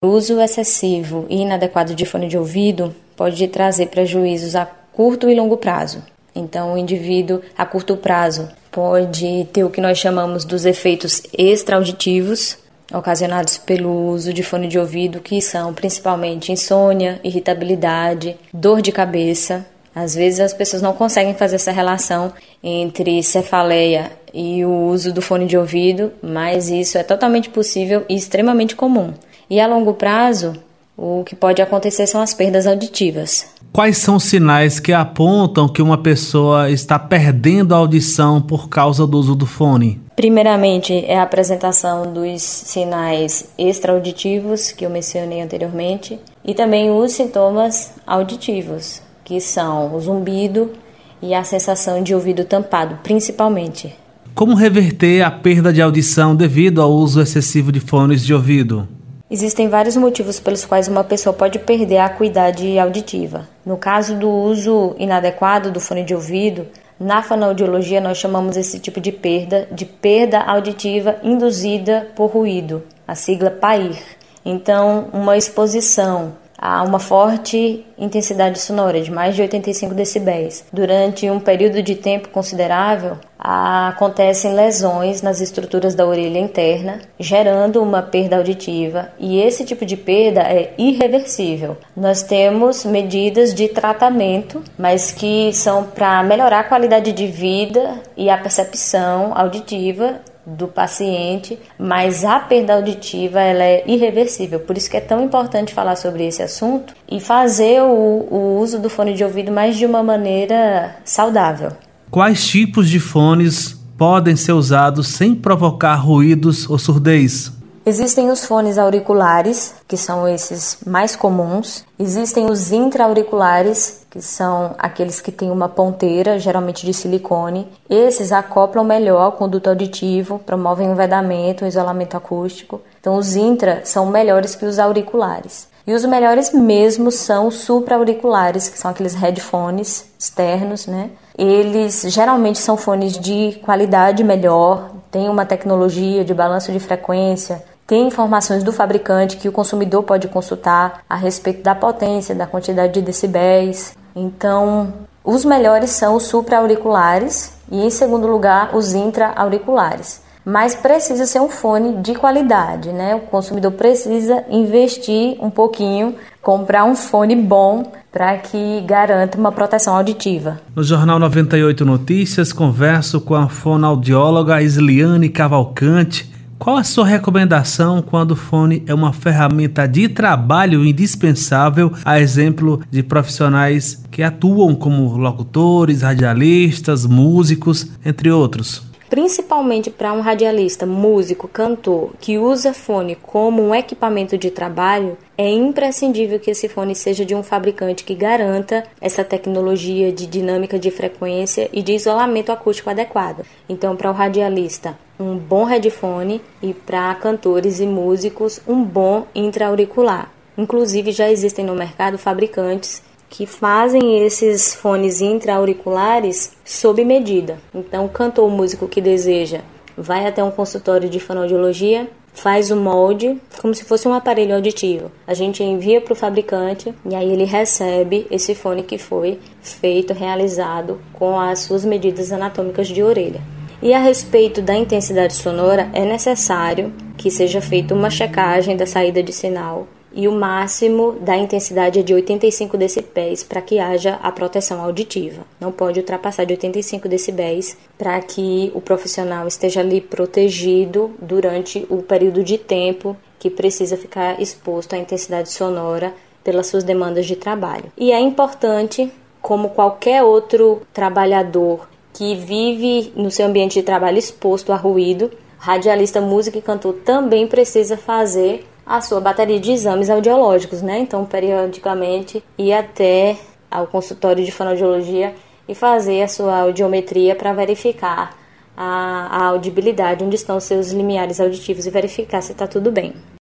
O uso excessivo e inadequado de fone de ouvido pode trazer prejuízos a curto e longo prazo. Então, o indivíduo a curto prazo pode ter o que nós chamamos dos efeitos extraauditivos, ocasionados pelo uso de fone de ouvido, que são principalmente insônia, irritabilidade, dor de cabeça. Às vezes as pessoas não conseguem fazer essa relação entre cefaleia e o uso do fone de ouvido, mas isso é totalmente possível e extremamente comum. E a longo prazo, o que pode acontecer são as perdas auditivas. Quais são os sinais que apontam que uma pessoa está perdendo a audição por causa do uso do fone? Primeiramente, é a apresentação dos sinais extraauditivos, que eu mencionei anteriormente, e também os sintomas auditivos, que são o zumbido e a sensação de ouvido tampado, principalmente. Como reverter a perda de audição devido ao uso excessivo de fones de ouvido? Existem vários motivos pelos quais uma pessoa pode perder a acuidade auditiva. No caso do uso inadequado do fone de ouvido, na fonoaudiologia nós chamamos esse tipo de perda auditiva induzida por ruído, a sigla PAIR. Então, uma exposição a uma forte intensidade sonora de mais de 85 decibéis durante um período de tempo considerável, acontecem lesões nas estruturas da orelha interna, gerando uma perda auditiva, e esse tipo de perda é irreversível. Nós temos medidas de tratamento, mas que são para melhorar a qualidade de vida e a percepção auditiva do paciente, mas a perda auditiva ela é irreversível, por isso que é tão importante falar sobre esse assunto e fazer o uso do fone de ouvido mais de uma maneira saudável. Quais tipos de fones podem ser usados sem provocar ruídos ou surdez? Existem os fones auriculares, que são esses mais comuns. Existem os intra-auriculares, que são aqueles que têm uma ponteira, geralmente de silicone. Esses acoplam melhor o conduto auditivo, promovem um vedamento, um isolamento acústico. Então, os intra são melhores que os auriculares. E os melhores mesmo são os supra-auriculares, que são aqueles headphones externos, né? Eles geralmente são fones de qualidade melhor, têm uma tecnologia de balanço de frequência, tem informações do fabricante que o consumidor pode consultar a respeito da potência, da quantidade de decibéis. Então, os melhores são os supra-auriculares e, em segundo lugar, os intra-auriculares. Mas precisa ser um fone de qualidade, né? O consumidor precisa investir um pouquinho, comprar um fone bom para que garanta uma proteção auditiva. No Jornal 98 Notícias, converso com a fonoaudióloga Isliane Cavalcante. Qual a sua recomendação quando o fone é uma ferramenta de trabalho indispensável, a exemplo de profissionais que atuam como locutores, radialistas, músicos, entre outros? Principalmente para um radialista, músico, cantor, que usa fone como um equipamento de trabalho, é imprescindível que esse fone seja de um fabricante que garanta essa tecnologia de dinâmica de frequência e de isolamento acústico adequado. Então, para o radialista, um bom headphone, e para cantores e músicos, um bom intra-auricular. Inclusive, já existem no mercado fabricantes que fazem esses fones intra-auriculares sob medida. Então, o cantor ou músico que deseja vai até um consultório de fonoaudiologia, faz o molde como se fosse um aparelho auditivo. A gente envia para o fabricante e aí ele recebe esse fone que foi feito, realizado com as suas medidas anatômicas de orelha. E a respeito da intensidade sonora, é necessário que seja feita uma checagem da saída de sinal, e o máximo da intensidade é de 85 decibéis para que haja a proteção auditiva. Não pode ultrapassar de 85 decibéis para que o profissional esteja ali protegido durante o período de tempo que precisa ficar exposto à intensidade sonora pelas suas demandas de trabalho. E é importante, como qualquer outro trabalhador que vive no seu ambiente de trabalho exposto a ruído, radialista, músico e cantor também precisa fazer a sua bateria de exames audiológicos, né? Então, periodicamente, ir até ao consultório de fonoaudiologia e fazer a sua audiometria para verificar a audibilidade, onde estão os seus limiares auditivos e verificar se está tudo bem.